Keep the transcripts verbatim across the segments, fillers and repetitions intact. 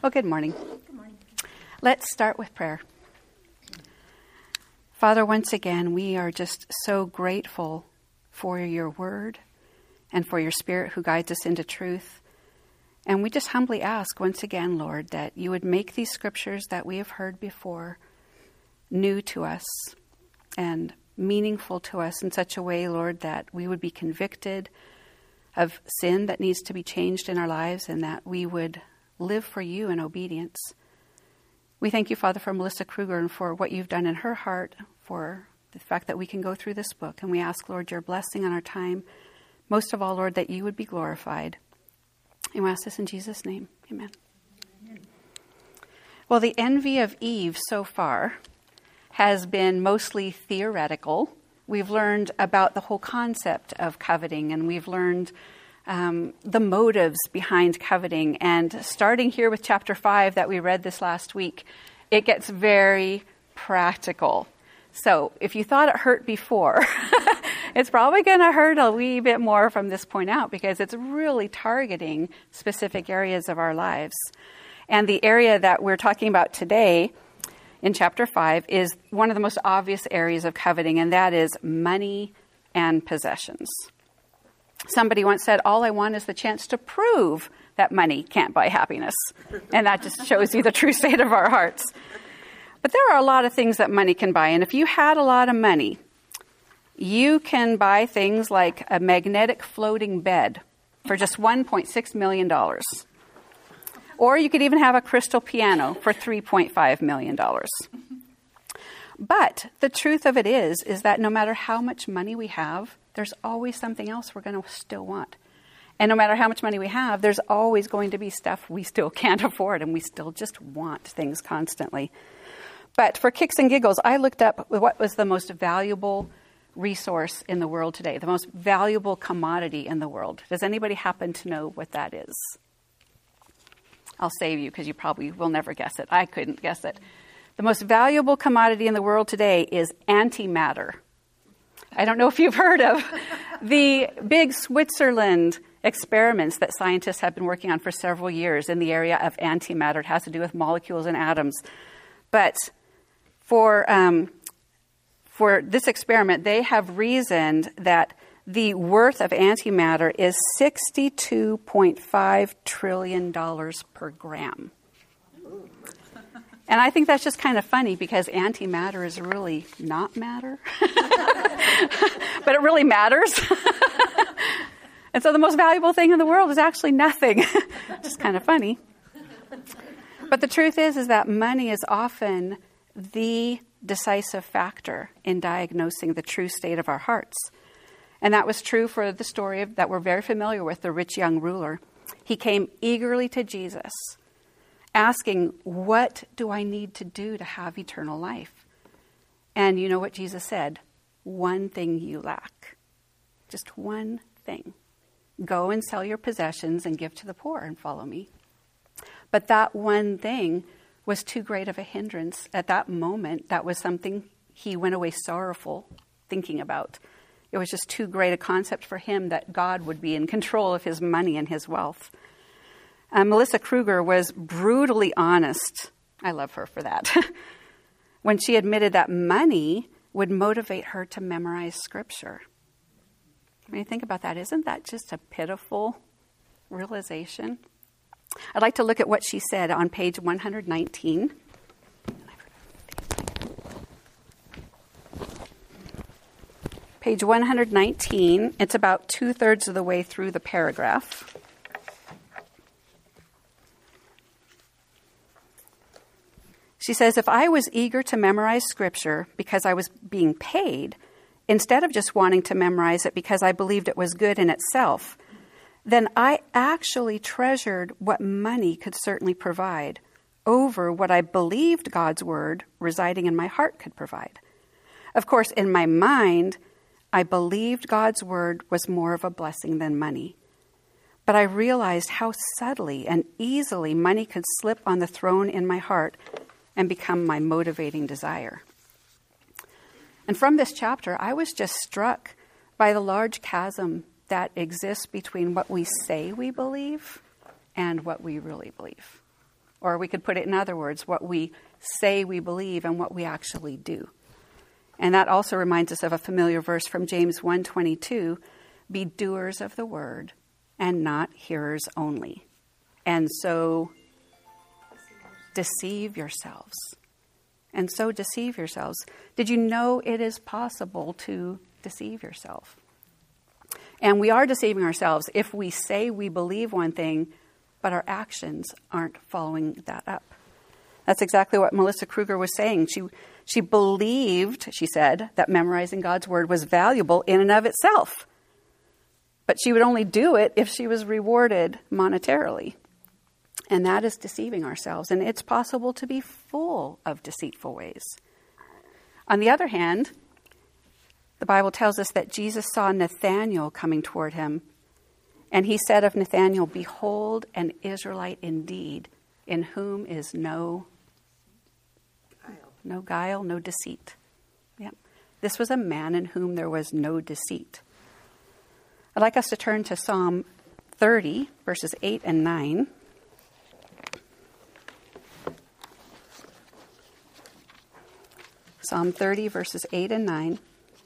Well, good morning. Good morning. Let's start with prayer. Father, once again, we are just so grateful for your word and for your Spirit who guides us into truth. And we just humbly ask once again, Lord, that you would make these scriptures that we have heard before new to us and meaningful to us in such a way, Lord, that we would be convicted of sin that needs to be changed in our lives and that we would live for you in obedience. We thank you, Father, for Melissa Kruger and for what you've done in her heart, for the fact that we can go through this book. And we ask, Lord, your blessing on our time. Most of all, Lord, that you would be glorified. And we ask this in Jesus' name. Amen. Amen. Well, the envy of Eve so far has been mostly theoretical. We've learned about the whole concept of coveting, and we've learned um, the motives behind coveting. And starting here with chapter five that we read this last week, it gets very practical. So if you thought it hurt before, it's probably going to hurt a wee bit more from this point out, because it's really targeting specific areas of our lives. And the area that we're talking about today in chapter five is one of the most obvious areas of coveting, and that is money and possessions. Somebody once said, all I want is the chance to prove that money can't buy happiness. And that just shows you the true state of our hearts. But there are a lot of things that money can buy. And if you had a lot of money, you can buy things like a magnetic floating bed for just one point six million dollars. Or you could even have a crystal piano for three point five million dollars. But the truth of it is, is that no matter how much money we have, there's always something else we're going to still want. And no matter how much money we have, there's always going to be stuff we still can't afford, and we still just want things constantly. But for kicks and giggles, I looked up what was the most valuable resource in the world today, the most valuable commodity in the world. Does anybody happen to know what that is? I'll save you because you probably will never guess it. I couldn't guess it. The most valuable commodity in the world today is antimatter. I don't know if you've heard of the big Switzerland experiments that scientists have been working on for several years in the area of antimatter. It has to do with molecules and atoms. But for um, for this experiment, they have reasoned that the worth of antimatter is sixty-two point five trillion dollars per gram. And I think that's just kind of funny because antimatter is really not matter. But it really matters. And so the most valuable thing in the world is actually nothing. Just kind of funny. But the truth is, is that money is often the decisive factor in diagnosing the true state of our hearts. And that was true for the story of, that we're very familiar with, the rich young ruler. He came eagerly to Jesus, asking, what do I need to do to have eternal life? And you know what Jesus said? One thing you lack. Just one thing. Go and sell your possessions and give to the poor and follow me. But that one thing was too great of a hindrance. At that moment, that was something he went away sorrowful thinking about. It was just too great a concept for him that God would be in control of his money and his wealth. Uh, Melissa Kruger was brutally honest. I love her for that. When she admitted that money would motivate her to memorize scripture. When you think about that, isn't that just a pitiful realization? I'd like to look at what she said on page one hundred nineteen. Page one hundred nineteen, it's about two-thirds of the way through the paragraph. She says, if I was eager to memorize scripture because I was being paid, instead of just wanting to memorize it because I believed it was good in itself, then I actually treasured what money could certainly provide over what I believed God's word residing in my heart could provide. Of course, in my mind, I believed God's word was more of a blessing than money. But I realized how subtly and easily money could slip on the throne in my heart and become my motivating desire. And from this chapter, I was just struck by the large chasm that exists between what we say we believe and what we really believe. Or we could put it in other words, what we say we believe and what we actually do. And that also reminds us of a familiar verse from James one twenty-two, be doers of the word and not hearers only. And so deceive yourselves. And so deceive yourselves. Did you know it is possible to deceive yourself? And we are deceiving ourselves if we say we believe one thing, but our actions aren't following that up. That's exactly what Melissa Kruger was saying. She she believed, she said, that memorizing God's word was valuable in and of itself. But she would only do it if she was rewarded monetarily. And that is deceiving ourselves. And it's possible to be full of deceitful ways. On the other hand, the Bible tells us that Jesus saw Nathanael coming toward him. And he said of Nathanael, behold, an Israelite indeed, in whom is no guile, no, guile, no deceit. Yeah. This was a man in whom there was no deceit. I'd like us to turn to Psalm thirty, verses eight and nine. Psalm thirty, verses eight and nine.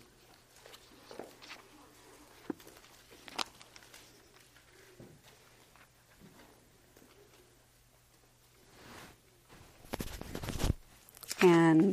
And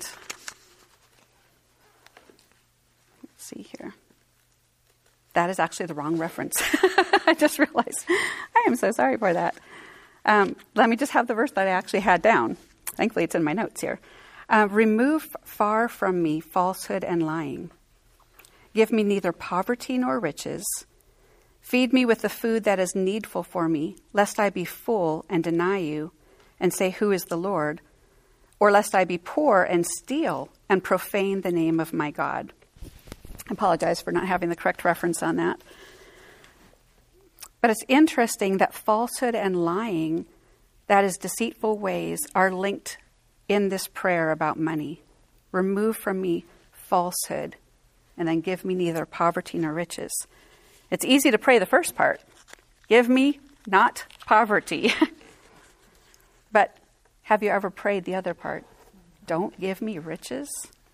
let's see here. That is actually the wrong reference. I just realized. I am so sorry for that. Um, let me just have the verse that I actually had down. Thankfully, it's in my notes here. Uh, Remove far from me falsehood and lying. Give me neither poverty nor riches. Feed me with the food that is needful for me, lest I be full and deny you and say, who is the Lord? Or lest I be poor and steal and profane the name of my God. I apologize for not having the correct reference on that. But it's interesting that falsehood and lying, that is deceitful ways, are linked in this prayer about money. Remove from me falsehood, and then give me neither poverty nor riches. It's easy to pray the first part. Give me not poverty. But have you ever prayed the other part? Don't give me riches.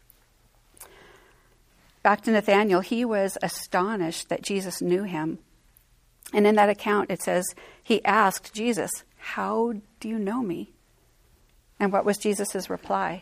Back to Nathanael, he was astonished that Jesus knew him. And in that account, it says, he asked Jesus, how do you know me? And what was Jesus' reply?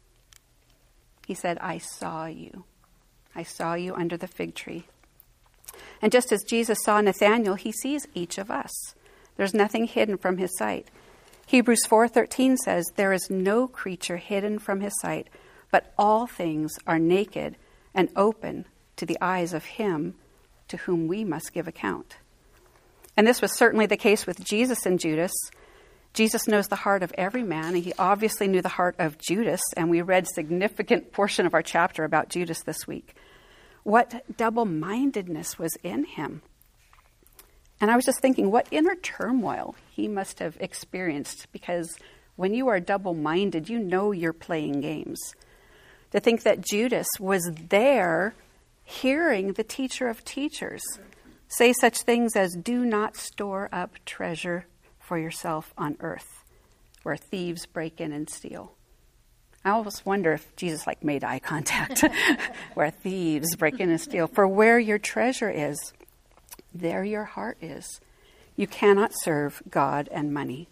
He said, I saw you. I saw you under the fig tree. And just as Jesus saw Nathanael, he sees each of us. There's nothing hidden from his sight. Hebrews four thirteen says, there is no creature hidden from his sight, but all things are naked and open to the eyes of him to whom we must give account. And this was certainly the case with Jesus and Judas. Jesus knows the heart of every man, and he obviously knew the heart of Judas, and we read a significant portion of our chapter about Judas this week. What double-mindedness was in him. And I was just thinking what inner turmoil he must have experienced, because when you are double-minded, you know you're playing games. To think that Judas was there hearing the teacher of teachers say such things as, do not store up treasure for yourself on earth, where thieves break in and steal. I almost wonder if Jesus like made eye contact, where thieves break in and steal. For where your treasure is, there your heart is. You cannot serve God and money.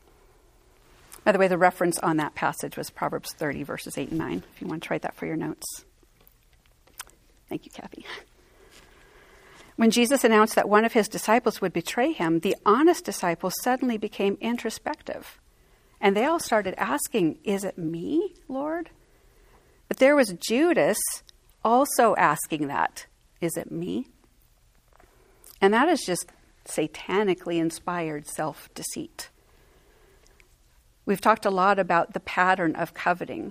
By the way, the reference on that passage was Proverbs thirty, verses eight and nine, if you want to write that for your notes. Thank you, Kathy. When Jesus announced that one of his disciples would betray him, the honest disciples suddenly became introspective. And they all started asking, is it me, Lord? But there was Judas also asking that, is it me? And that is just satanically inspired self-deceit. We've talked a lot about the pattern of coveting,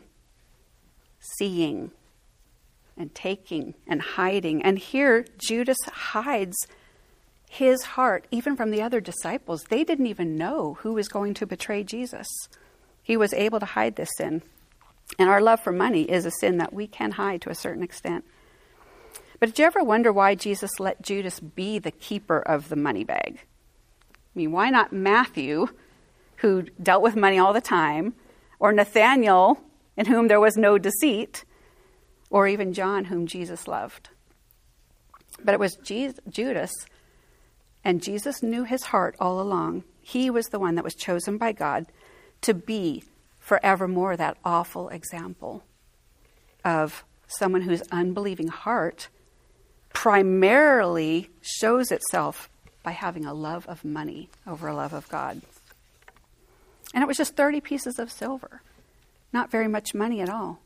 seeing, and taking, and hiding. And here, Judas hides his heart, even from the other disciples. They didn't even know who was going to betray Jesus. He was able to hide this sin. And our love for money is a sin that we can hide to a certain extent. But did you ever wonder why Jesus let Judas be the keeper of the money bag? I mean, why not Matthew who dealt with money all the time, or Nathaniel, in whom there was no deceit, or even John, whom Jesus loved. But it was Jesus, Judas, and Jesus knew his heart all along. He was the one that was chosen by God to be forevermore that awful example of someone whose unbelieving heart primarily shows itself by having a love of money over a love of God. And it was just thirty pieces of silver. Not very much money at all.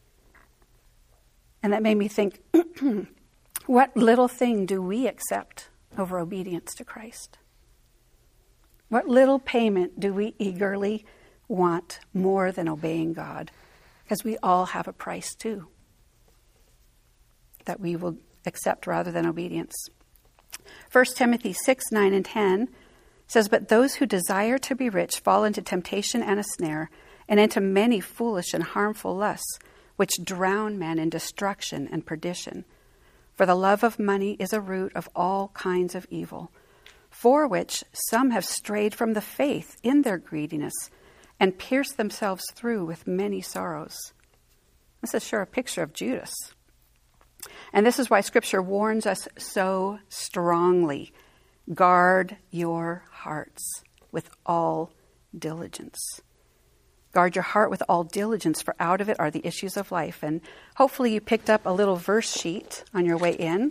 And that made me think, what little thing do we accept over obedience to Christ? What little payment do we eagerly want more than obeying God? Because we all have a price too that we will accept rather than obedience. First Timothy six, nine, and ten says, "But those who desire to be rich fall into temptation and a snare, and into many foolish and harmful lusts, which drown men in destruction and perdition. For the love of money is a root of all kinds of evil, for which some have strayed from the faith in their greediness, and pierced themselves through with many sorrows." This is sure a picture of Judas. And this is why Scripture warns us so strongly. Guard your hearts with all diligence. Guard your heart with all diligence, for out of it are the issues of life. And hopefully you picked up a little verse sheet on your way in.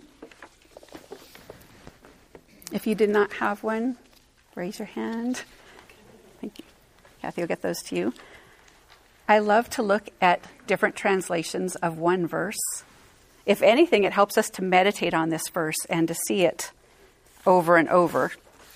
If you did not have one, raise your hand. Thank you. Kathy will get those to you. I love to look at different translations of one verse. If anything, it helps us to meditate on this verse and to see it over and over.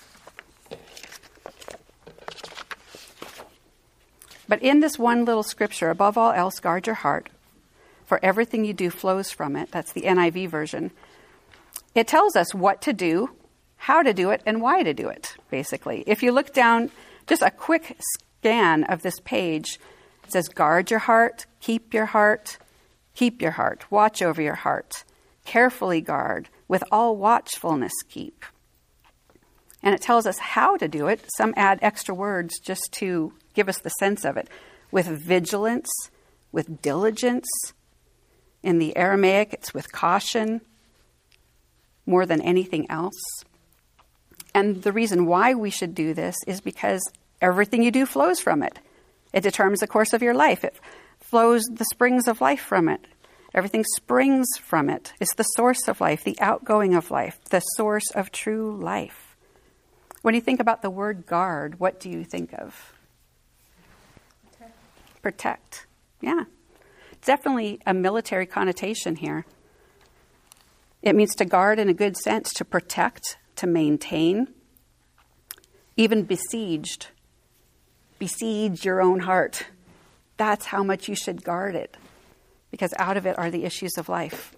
But in this one little scripture, above all else, guard your heart, for everything you do flows from it. That's the N I V version. It tells us what to do, how to do it, and why to do it, basically. If you look down, just a quick scan of this page, it says, guard your heart, keep your heart, keep your heart, watch over your heart, carefully guard, with all watchfulness keep. And it tells us how to do it. Some add extra words just to give us the sense of it. With vigilance, with diligence. In the Aramaic, it's with caution, more than anything else. And the reason why we should do this is because everything you do flows from it. It determines the course of your life. It flows the springs of life from it. Everything springs from it. It's the source of life, the outgoing of life, the source of true life. When you think about the word guard, what do you think of? Protect. Protect. Yeah. It's definitely a military connotation here. It means to guard in a good sense, to protect, to maintain, even besieged. Besiege your own heart. That's how much you should guard it, because out of it are the issues of life.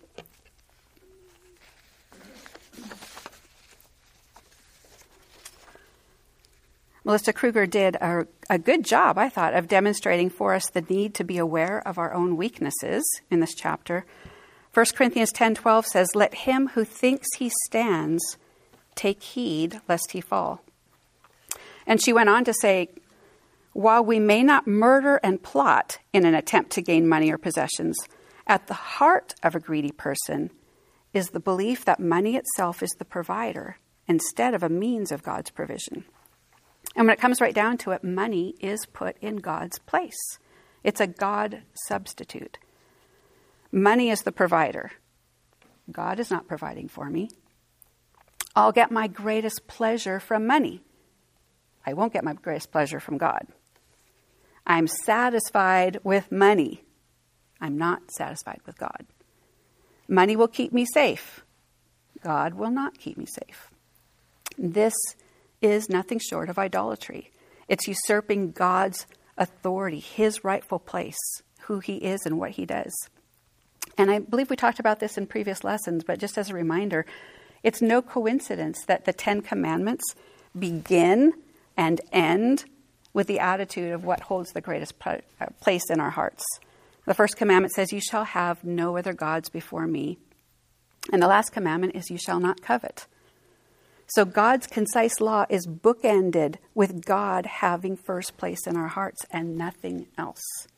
Melissa Kruger did a, a good job, I thought, of demonstrating for us the need to be aware of our own weaknesses in this chapter. First Corinthians ten twelve says, "Let him who thinks he stands take heed lest he fall." And she went on to say, "While we may not murder and plot in an attempt to gain money or possessions, at the heart of a greedy person is the belief that money itself is the provider instead of a means of God's provision." And when it comes right down to it, money is put in God's place. It's a God substitute. Money is the provider. God is not providing for me. I'll get my greatest pleasure from money. I won't get my greatest pleasure from God. I'm satisfied with money. I'm not satisfied with God. Money will keep me safe. God will not keep me safe. This is nothing short of idolatry. It's usurping God's authority, his rightful place, who he is and what he does. And I believe we talked about this in previous lessons, but just as a reminder, it's no coincidence that the Ten Commandments begin and end with the attitude of what holds the greatest place in our hearts. The first commandment says, "You shall have no other gods before me." And the last commandment is, "You shall not covet." So God's concise law is bookended with God having first place in our hearts and nothing else.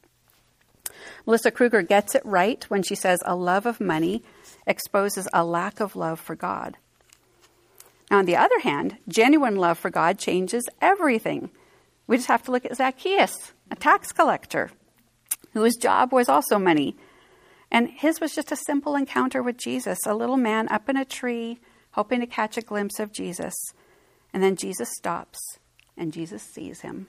Melissa Kruger gets it right when she says a love of money exposes a lack of love for God. Now, on the other hand, genuine love for God changes everything. We just have to look at Zacchaeus, a tax collector, whose job was also money. And his was just a simple encounter with Jesus, a little man up in a tree, hoping to catch a glimpse of Jesus. And then Jesus stops, and Jesus sees him.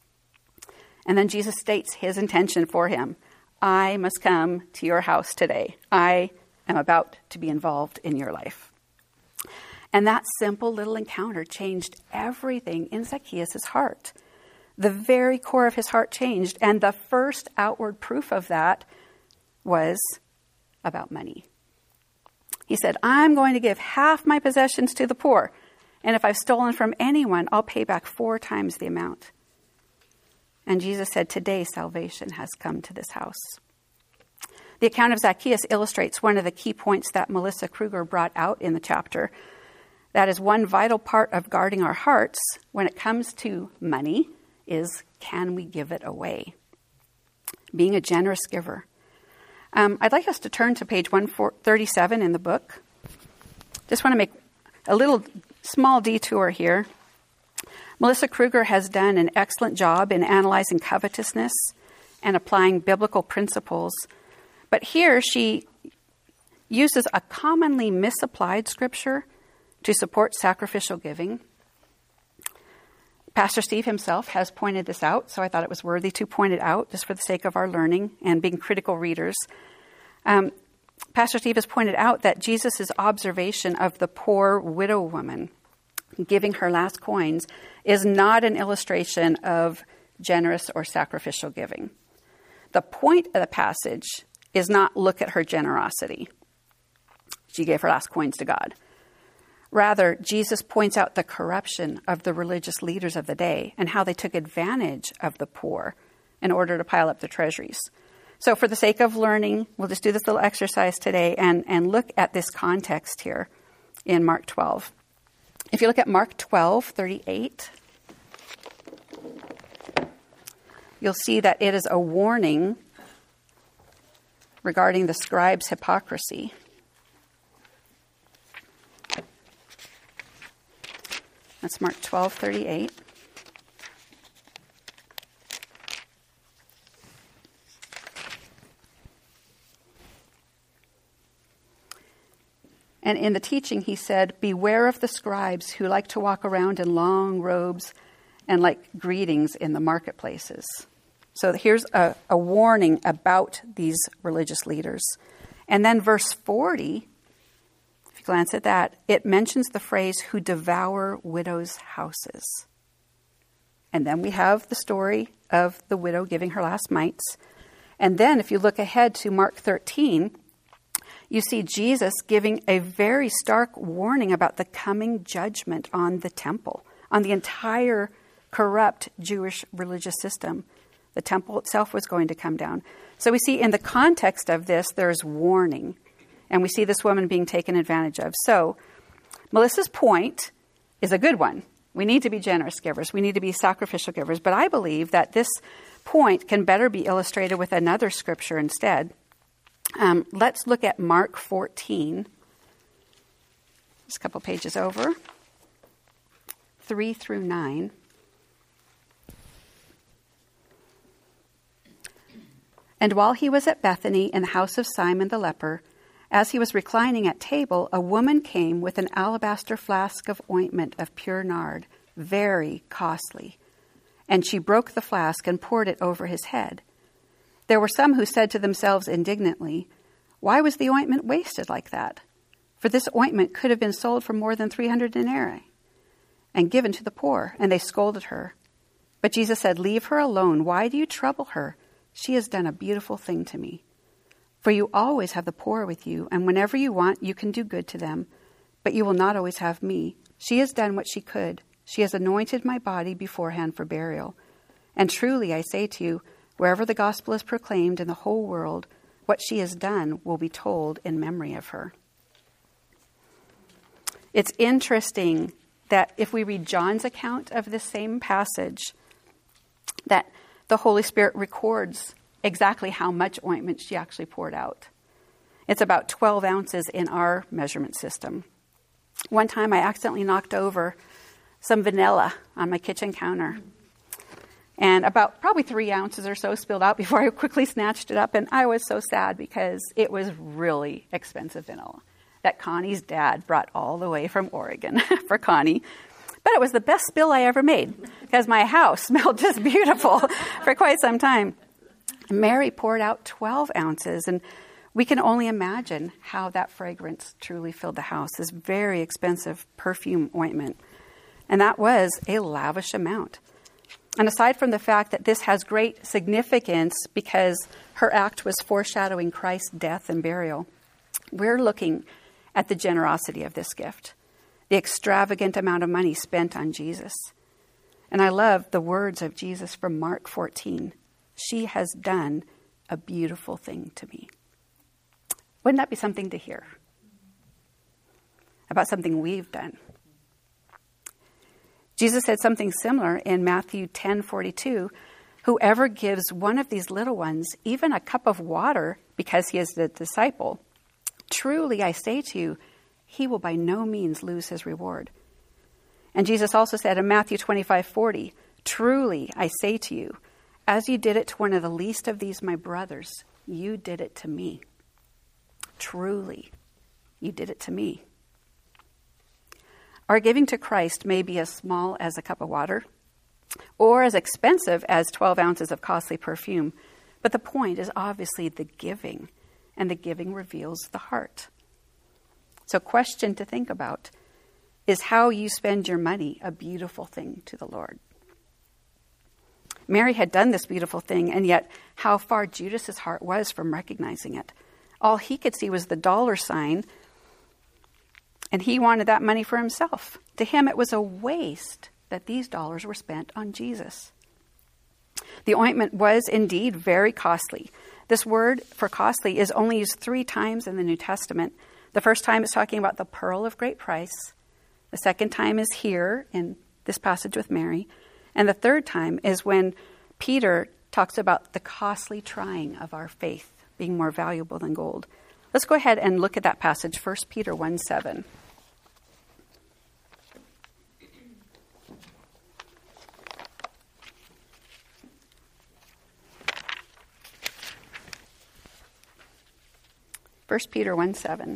And then Jesus states his intention for him. I must come to your house today. I am about to be involved in your life. And that simple little encounter changed everything in Zacchaeus' heart. The very core of his heart changed. And the first outward proof of that was about money. He said, I'm going to give half my possessions to the poor. And if I've stolen from anyone, I'll pay back four times the amount. And Jesus said, today salvation has come to this house. The account of Zacchaeus illustrates one of the key points that Melissa Kruger brought out in the chapter. That is one vital part of guarding our hearts when it comes to money is, can we give it away? Being a generous giver. Um, I'd like us to turn to page one thirty-seven in the book. Just want to make a little small detour here. Melissa Kruger has done an excellent job in analyzing covetousness and applying biblical principles. But here she uses a commonly misapplied scripture to support sacrificial giving. Pastor Steve himself has pointed this out, so I thought it was worthy to point it out just for the sake of our learning and being critical readers. Um, Pastor Steve has pointed out that Jesus' observation of the poor widow woman giving her last coins is not an illustration of generous or sacrificial giving. The point of the passage is not look at her generosity. She gave her last coins to God. Rather, Jesus points out the corruption of the religious leaders of the day and how they took advantage of the poor in order to pile up their treasuries. So for the sake of learning, we'll just do this little exercise today and, and look at this context here in Mark twelve. If you look at Mark twelve, thirty-eight, you'll see that it is a warning regarding the scribes' hypocrisy. That's Mark twelve, thirty-eight. And in the teaching, he said, beware of the scribes who like to walk around in long robes and like greetings in the marketplaces. So here's a, a warning about these religious leaders. And then verse forty, if you glance at that, it mentions the phrase, who devour widows' houses. And then we have the story of the widow giving her last mites. And then if you look ahead to Mark thirteen, you see Jesus giving a very stark warning about the coming judgment on the temple, on the entire corrupt Jewish religious system. The temple itself was going to come down. So we see in the context of this, there's warning. And we see this woman being taken advantage of. So Melissa's point is a good one. We need to be generous givers. We need to be sacrificial givers. But I believe that this point can better be illustrated with another scripture instead. Um, let's look at Mark fourteen. Just a couple pages over. three through nine. And while he was at Bethany in the house of Simon the leper, as he was reclining at table, a woman came with an alabaster flask of ointment of pure nard, very costly. And she broke the flask and poured it over his head. There were some who said to themselves indignantly, why was the ointment wasted like that? For this ointment could have been sold for more than three hundred denarii and given to the poor. And they scolded her. But Jesus said, leave her alone. Why do you trouble her? She has done a beautiful thing to me. For you always have the poor with you, and whenever you want, you can do good to them. But you will not always have me. She has done what she could. She has anointed my body beforehand for burial. And truly, I say to you, wherever the gospel is proclaimed in the whole world, what she has done will be told in memory of her. It's interesting that if we read John's account of this same passage, that the Holy Spirit records exactly how much ointment she actually poured out. It's about twelve ounces in our measurement system. One time I accidentally knocked over some vanilla on my kitchen counter. And about probably three ounces or so spilled out before I quickly snatched it up. And I was so sad because it was really expensive vanilla that Connie's dad brought all the way from Oregon for Connie. But it was the best spill I ever made because my house smelled just beautiful for quite some time. Mary poured out twelve ounces, and we can only imagine how that fragrance truly filled the house, this very expensive perfume ointment. And that was a lavish amount. And aside from the fact that this has great significance because her act was foreshadowing Christ's death and burial, we're looking at the generosity of this gift, the extravagant amount of money spent on Jesus. And I love the words of Jesus from Mark fourteen. She has done a beautiful thing to me. Wouldn't that be something to hear about something we've done? Jesus said something similar in Matthew ten forty-two. Whoever gives one of these little ones even a cup of water because he is a disciple, truly I say to you, he will by no means lose his reward. And Jesus also said in Matthew twenty-five forty, truly I say to you, as you did it to one of the least of these my brothers, you did it to me. Truly, you did it to me. Our giving to Christ may be as small as a cup of water or as expensive as twelve ounces of costly perfume. But the point is obviously the giving, and the giving reveals the heart. So question to think about, is how you spend your money a beautiful thing to the Lord? Mary had done this beautiful thing, and yet how far Judas's heart was from recognizing it. All he could see was the dollar sign, and he wanted that money for himself. To him, it was a waste that these dollars were spent on Jesus. The ointment was indeed very costly. This word for costly is only used three times in the New Testament. The first time it's talking about the pearl of great price. The second time is here in this passage with Mary. And the third time is when Peter talks about the costly trying of our faith being more valuable than gold. Let's go ahead and look at that passage, First Peter one seven. First Peter one seven.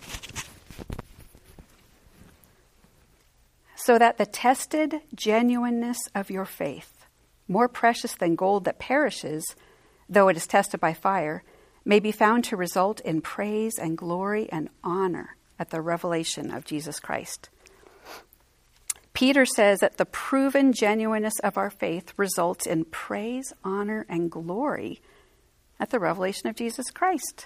So that the tested genuineness of your faith, more precious than gold that perishes, though it is tested by fire, may be found to result in praise and glory and honor at the revelation of Jesus Christ. Peter says that the proven genuineness of our faith results in praise, honor, and glory at the revelation of Jesus Christ.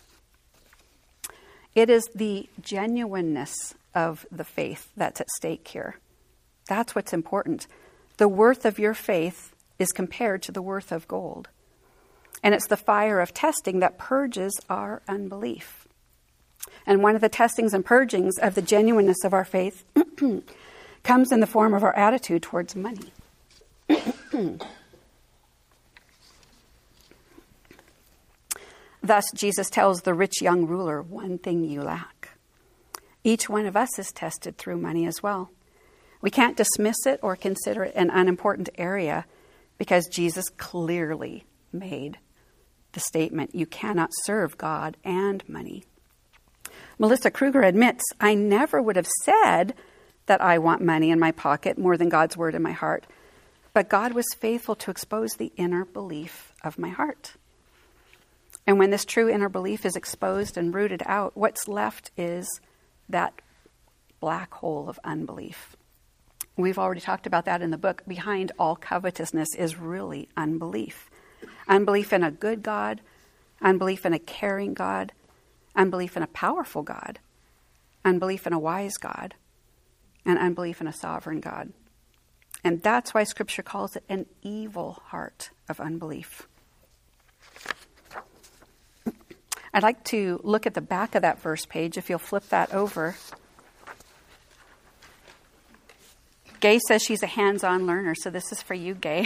It is the genuineness of the faith that's at stake here. That's what's important. The worth of your faith is compared to the worth of gold. And it's the fire of testing that purges our unbelief. And one of the testings and purgings of the genuineness of our faith comes in the form of our attitude towards money. Thus, Jesus tells the rich young ruler, one thing you lack. Each one of us is tested through money as well. We can't dismiss it or consider it an unimportant area because Jesus clearly made the statement, you cannot serve God and money. Melissa Kruger admits, I never would have said that I want money in my pocket more than God's word in my heart. But God was faithful to expose the inner belief of my heart. And when this true inner belief is exposed and rooted out, what's left is that black hole of unbelief. We've already talked about that in the book. Behind all covetousness is really unbelief. Unbelief in a good God, unbelief in a caring God, unbelief in a powerful God, unbelief in a wise God, and unbelief in a sovereign God. And that's why Scripture calls it an evil heart of unbelief. I'd like to look at the back of that verse page, if you'll flip that over. Gay says she's a hands-on learner, so this is for you, Gay.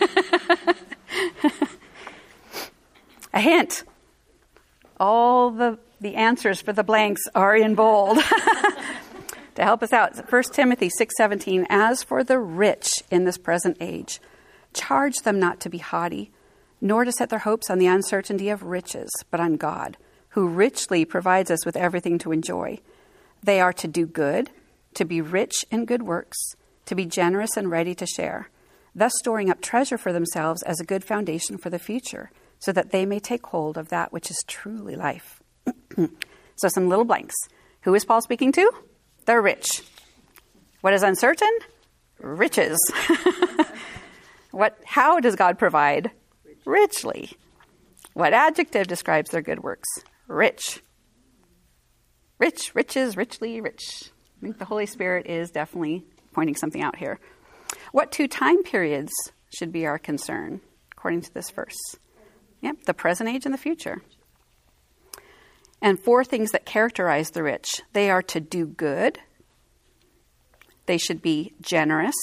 A hint. All the, the answers for the blanks are in bold. To help us out, First Timothy six seventeen, as for the rich in this present age, charge them not to be haughty, nor to set their hopes on the uncertainty of riches, but on God, who richly provides us with everything to enjoy. They are to do good, to be rich in good works, to be generous and ready to share, thus storing up treasure for themselves as a good foundation for the future, so that they may take hold of that which is truly life. So some little blanks. Who is Paul speaking to? The rich. What is uncertain? Riches. What? How does God provide? Richly. What adjective describes their good works? Rich. Rich, riches, richly, rich. I think the Holy Spirit is definitely pointing something out here. What two time periods should be our concern, according to this verse? Yep, the present age and the future. And four things that characterize the rich. They are to do good. They should be generous.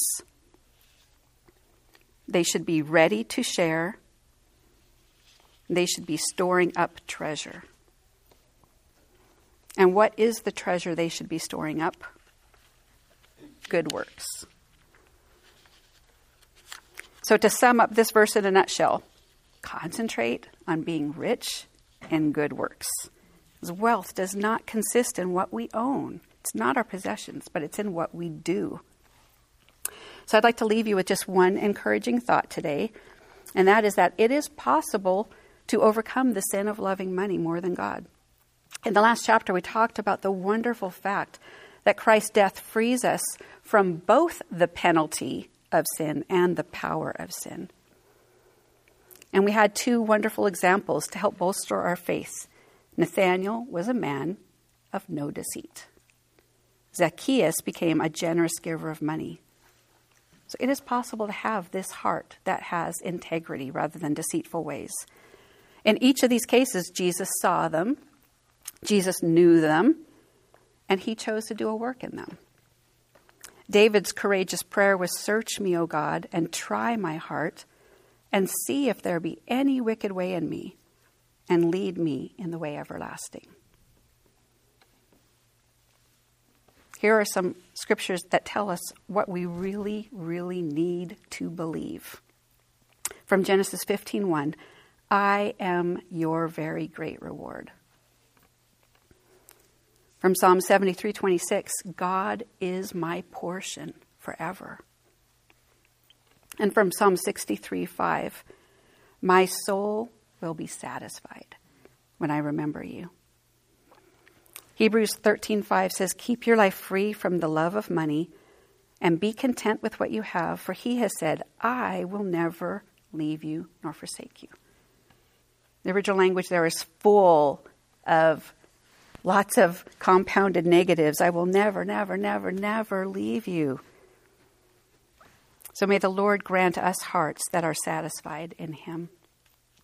They should be ready to share. They should be storing up treasure. And what is the treasure they should be storing up? Good works. So to sum up this verse in a nutshell, concentrate on being rich in good works. Wealth does not consist in what we own. It's not our possessions, but it's in what we do. So I'd like to leave you with just one encouraging thought today, and that is that it is possible to overcome the sin of loving money more than God. In the last chapter, we talked about the wonderful fact that Christ's death frees us from both the penalty of sin and the power of sin. And we had two wonderful examples to help bolster our faith. Nathanael was a man of no deceit. Zacchaeus became a generous giver of money. So it is possible to have this heart that has integrity rather than deceitful ways. In each of these cases, Jesus saw them, Jesus knew them, and he chose to do a work in them. David's courageous prayer was, "Search me, O God, and try my heart, and see if there be any wicked way in me, and lead me in the way everlasting." Here are some scriptures that tell us what we really, really need to believe. From Genesis fifteen one, I am your very great reward. From Psalm seventy-three twenty-six, God is my portion forever. And from Psalm sixty-three five, my soul will be satisfied when I remember you. Hebrews thirteen five says, keep your life free from the love of money and be content with what you have, for he has said, I will never leave you nor forsake you. The original language there is full of lots of compounded negatives. I will never, never, never, never leave you. So may the Lord grant us hearts that are satisfied in him.